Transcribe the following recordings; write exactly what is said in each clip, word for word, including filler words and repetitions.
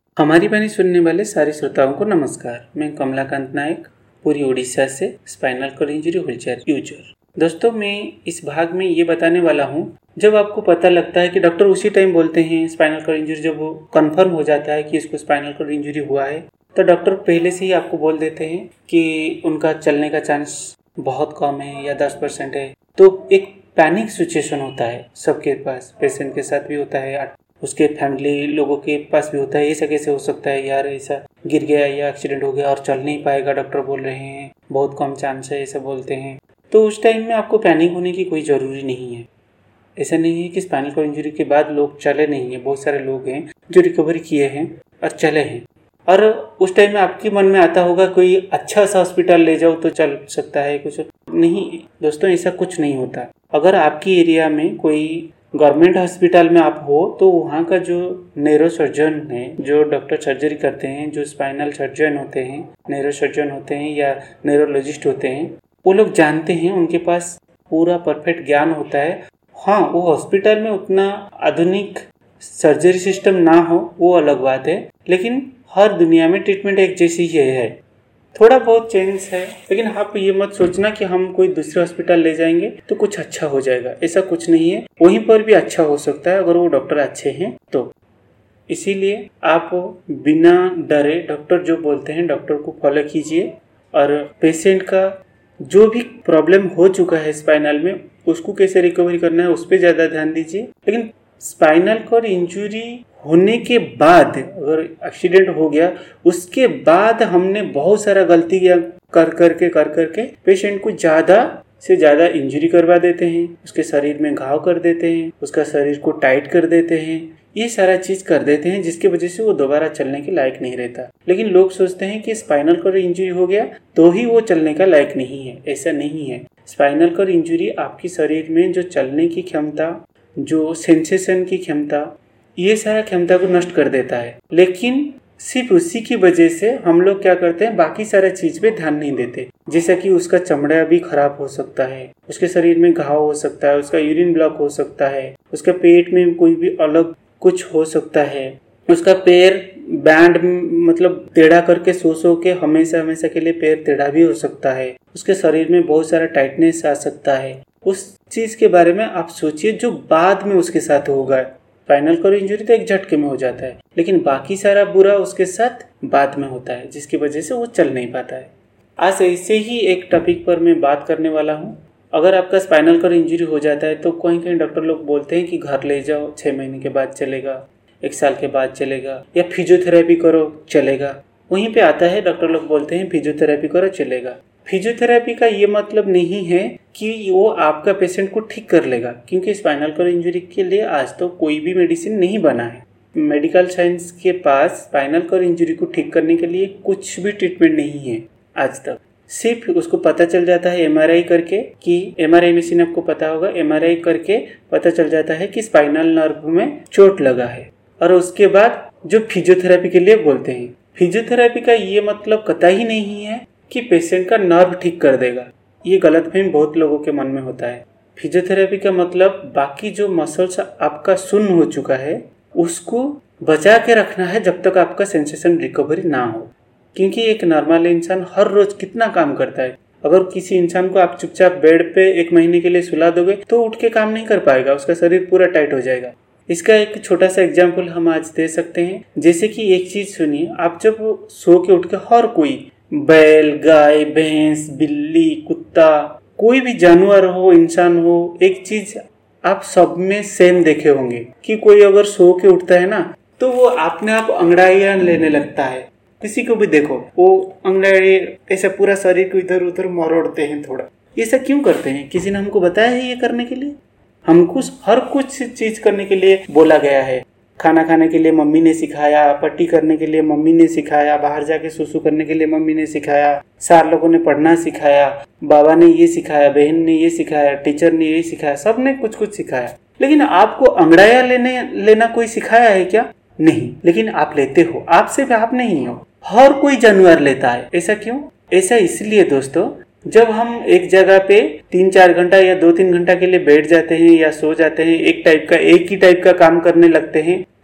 हमारी वाणी सुनने वाले सारे श्रोताओं को नमस्कार। मैं कमलाकांत नायक, पूरी उड़ीसा से, spinal cord injury wheelchair user. दोस्तों, मैं इस भाग में ये बताने वाला हूँ, जब आपको पता लगता है कि डॉक्टर उसी टाइम बोलते हैं स्पाइनल कॉर्ड इंजरी, जब वो कन्फर्म हो जाता है कि इसको स्पाइनल कॉर्ड इंजरी हुआ है, तो डॉक्टर पहले से ही आपको बोल देते हैं कि उनका चलने का चांस बहुत कम है या दस परसेंट है। तो एक पैनिक सिचुएशन होता है सबके पास, पेशेंट के साथ भी होता है, उसके फैमिली लोगों के पास भी होता है। ऐसा कैसे हो सकता है यार, ऐसा गिर गया या एक्सीडेंट हो गया और चल नहीं पाएगा, डॉक्टर बोल रहे हैं बहुत कम चांस है, ऐसा बोलते हैं। तो उस टाइम में आपको पैनिक होने की कोई ज़रूरी नहीं है। ऐसा नहीं है कि स्पाइनल कॉर्ड इंजरी के बाद लोग चले नहीं हैं। बहुत सारे लोग हैं जो रिकवरी किए हैं और चले हैं, और उस टाइम में आपके मन में आता होगा कोई अच्छा सा हॉस्पिटल ले जाओ तो चल सकता है। कुछ नहीं दोस्तों, ऐसा कुछ नहीं होता। अगर आपकी एरिया में कोई गवर्नमेंट हॉस्पिटल में आप हो तो वहाँ का जो न्यूरो सर्जन है, जो डॉक्टर सर्जरी करते हैं, जो स्पाइनल सर्जन होते हैं, न्यूरो सर्जन होते हैं या न्यूरोलॉजिस्ट होते हैं, वो लोग जानते हैं, उनके पास पूरा परफेक्ट ज्ञान होता है। हाँ, वो हॉस्पिटल में उतना आधुनिक सर्जरी सिस्टम ना हो वो अलग बात है, लेकिन हर दुनिया में ट्रीटमेंट एक जैसी ही है। थोड़ा बहुत चेंज है, लेकिन आप ये मत सोचना कि हम कोई दूसरे हॉस्पिटल ले जाएंगे तो कुछ अच्छा हो जाएगा। ऐसा कुछ नहीं है, वहीं पर भी अच्छा हो सकता है अगर वो डॉक्टर अच्छे हैं तो। इसीलिए आप बिना डरे डॉक्टर जो बोलते हैं डॉक्टर को फॉलो कीजिए, और पेशेंट का जो भी प्रॉब्लम हो चुका है स्पाइनल में, उसको कैसे रिकवरी करना है उस पर ज़्यादा ध्यान दीजिए। लेकिन स्पाइनल कॉर्ड इंजरी होने के बाद, अगर एक्सीडेंट हो गया उसके बाद हमने बहुत सारा गलतियाँ कर करके कर करके पेशेंट को ज़्यादा से ज़्यादा इंजरी करवा देते हैं, उसके शरीर में घाव कर देते हैं, उसका शरीर को टाइट कर देते हैं, ये सारा चीज़ कर देते हैं जिसकी वजह से वो दोबारा चलने के लायक नहीं रहता। लेकिन लोग सोचते हैं कि स्पाइनल कॉर्ड इंजरी हो गया तो ही वो चलने का लायक नहीं है। ऐसा नहीं है। स्पाइनल कॉर्ड इंजरी आपकी शरीर में जो चलने की क्षमता, जो सेंसेशन की क्षमता, ये सारा क्षमता को नष्ट कर देता है। लेकिन सिर्फ उसी की वजह से हम लोग क्या करते हैं, बाकी सारे चीज पे ध्यान नहीं देते। जैसा कि उसका चमड़ा भी खराब हो सकता है, उसके शरीर में घाव हो सकता है, उसका यूरिन ब्लॉक हो सकता है, उसका पेट में कोई भी अलग कुछ हो सकता है, उसका पैर बैंड मतलब टेढ़ा करके सो सो के हमेशा हमेशा के लिए पैर टेढ़ा भी हो सकता है, उसके शरीर में बहुत सारा टाइटनेस आ सकता है। उस चीज के बारे में आप सोचिए जो बाद में उसके साथ होगा। स्पाइनल कॉर्ड इंजरी तो एक झटके में हो जाता है, लेकिन बाकी सारा बुरा उसके साथ बाद में होता है, जिसकी वजह से वो चल नहीं पाता है। आज ऐसे ही एक टॉपिक पर मैं बात करने वाला हूँ। अगर आपका स्पाइनल कॉर्ड इंजरी हो जाता है तो कहीं कहीं डॉक्टर लोग बोलते हैं कि घर ले जाओ, छः महीने के बाद चलेगा, एक साल के बाद चलेगा, या फिजियोथेरेपी करो चलेगा। वहीं पे आता है डॉक्टर लोग बोलते हैं फिजियोथेरेपी करो चलेगा। फिजियोथेरेपी का ये मतलब नहीं है कि वो आपका पेशेंट को ठीक कर लेगा, क्योंकि स्पाइनल कॉर्ड इंजरी के लिए आज तो कोई भी मेडिसिन नहीं बना है। मेडिकल साइंस के पास स्पाइनल कॉर्ड इंजरी को ठीक करने के लिए कुछ भी ट्रीटमेंट नहीं है आज तक। सिर्फ उसको पता चल जाता है एमआरआई करके, कि एमआरआई मशीन आपको पता होगा, एमआरआई करके पता चल जाता है कि स्पाइनल नर्व में चोट लगा है, और उसके बाद जो फिजियोथेरेपी के लिए बोलते हैं। फिजियोथेरेपी का ये मतलब कतई नहीं है कि पेशेंट का नर्व ठीक कर देगा। ये गलतफहमी बहुत लोगों के मन में होता है। फिजियोथेरेपी का मतलब बाकी जो मसल्स आपका सुन्न हो चुका है उसको बचा के रखना है जब तक आपका सेंसेशन रिकवरी ना हो। क्योंकि एक नॉर्मल इंसान हर रोज कितना काम करता है। अगर किसी इंसान को आप चुपचाप बेड पे एक महीने के लिए सुला दोगे तो उठ के काम नहीं कर पाएगा, उसका शरीर पूरा टाइट हो जाएगा। इसका एक छोटा सा एग्जाम्पल हम आज दे सकते हैं। जैसे कि एक चीज सुनिए, आप जब सो के उठ के, हर कोई बैल, गाय, भैंस, बिल्ली, कुत्ता, कोई भी जानवर हो, इंसान हो, एक चीज आप सब में सेम देखे होंगे कि कोई अगर सो के उठता है ना तो वो अपने आप अंगड़ाइयां लेने लगता है। किसी को भी देखो, वो अंगड़ाई ऐसा पूरा शरीर को इधर उधर मरोड़ते हैं थोड़ा। ये सब क्यों करते हैं? किसी ने हमको बताया है ये करने के लिए? हमको हर कुछ चीज करने के लिए बोला गया है। खाना खाने के लिए मम्मी ने सिखाया, पट्टी करने के लिए मम्मी ने सिखाया, बाहर जाके सुसु करने के लिए मम्मी ने सिखाया, सार लोगों ने पढ़ना सिखाया, बाबा ने ये सिखाया, बहन ने ये सिखाया, टीचर ने ये सिखाया, सबने कुछ कुछ सिखाया। लेकिन आपको अंगड़ाइयां लेने लेना कोई सिखाया है क्या? नहीं। लेकिन आप लेते हो। आप सिर्फ आप नहीं हो, हर कोई जानवर लेता है। ऐसा क्यों? ऐसा इसलिए दोस्तों, जब हम एक जगह पे तीन चार घंटा या दो तीन घंटा के लिए बैठ जाते हैं या सो जाते हैं, एक टाइप का एक ही टाइप का काम करने लगते हैं, तो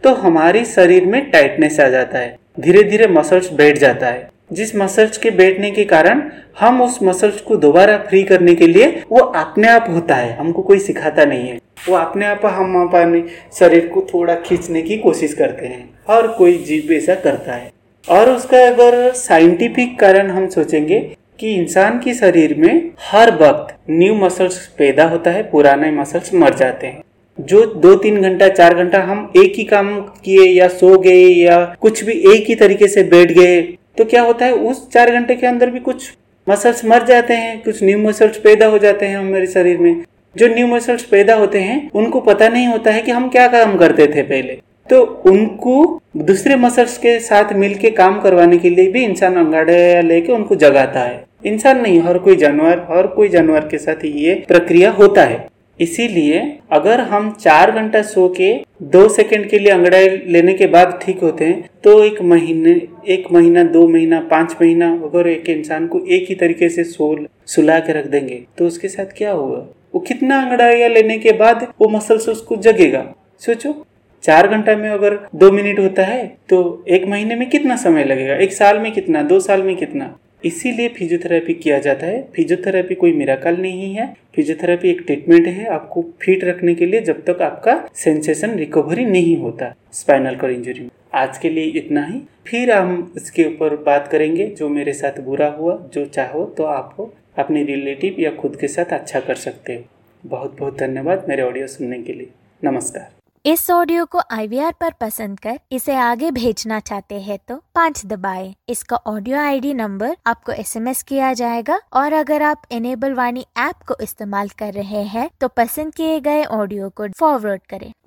तो हमारे शरीर में टाइटनेस आ जाता है, धीरे धीरे मसल्स बैठ जाता है। जिस मसल्स के बैठने के कारण हम उस मसल्स को दोबारा फ्री करने के लिए वो अपने आप होता है, हमको कोई सिखाता नहीं है, वो अपने आप हम अपने शरीर को थोड़ा खींचने की कोशिश करते हैं। हर कोई जीव ऐसा करता है। और उसका अगर साइंटिफिक कारण हम सोचेंगे कि इंसान के शरीर में हर वक्त न्यू मसल्स पैदा होता है, पुराने मसल्स मर जाते हैं। जो दो तीन घंटा चार घंटा हम एक ही काम किए या सो गए या कुछ भी एक ही तरीके से बैठ गए, तो क्या होता है उस चार घंटे के अंदर भी कुछ मसल्स मर जाते हैं, कुछ न्यू मसल्स पैदा हो जाते हैं हमारे शरीर में। जो न्यू मसल्स पैदा होते हैं उनको पता नहीं होता है कि हम क्या काम करते थे पहले, तो उनको दूसरे मसल्स के साथ मिलके काम करवाने के लिए भी इंसान अंगाड़े लेके उनको जगाता है। इंसान नहीं, हर कोई जानवर हर कोई जानवर के साथ ये प्रक्रिया होता है। इसीलिए अगर हम चार घंटा सो के दो सेकंड के लिए अंगड़ाई लेने के बाद ठीक होते हैं, तो एक महीने एक महीना दो महीना पांच महीना अगर एक इंसान को एक ही तरीके से सो सुला के रख देंगे तो उसके साथ क्या होगा? वो कितना अंगड़ाइयाँ लेने के बाद वो मसल्स उसको जगेगा। सोचो, चार घंटा में अगर दो मिनट होता है तो एक महीने में कितना समय लगेगा, एक साल में कितना, दो साल में कितना। इसीलिए फिजियोथेरेपी किया जाता है। फिजियोथेरेपी कोई मिराकल नहीं है, फिजियोथेरेपी एक ट्रीटमेंट है आपको फिट रखने के लिए जब तक आपका सेंसेशन रिकवरी नहीं होता स्पाइनल कॉर्ड इंजरी में। आज के लिए इतना ही, फिर हम इसके ऊपर बात करेंगे जो मेरे साथ बुरा हुआ। जो चाहो तो आप अपने रिलेटिव या खुद के साथ अच्छा कर सकते हो। बहुत बहुत धन्यवाद मेरे ऑडियो सुनने के लिए। नमस्कार। इस ऑडियो को आई वी आर पर पसंद कर इसे आगे भेजना चाहते हैं तो पाँच दबाएं। इसका ऑडियो आई डी नंबर आपको एस एम एस किया जाएगा। और अगर आप इनेबल वाणी ऐप को इस्तेमाल कर रहे हैं तो पसंद किए गए ऑडियो को फॉरवर्ड करें।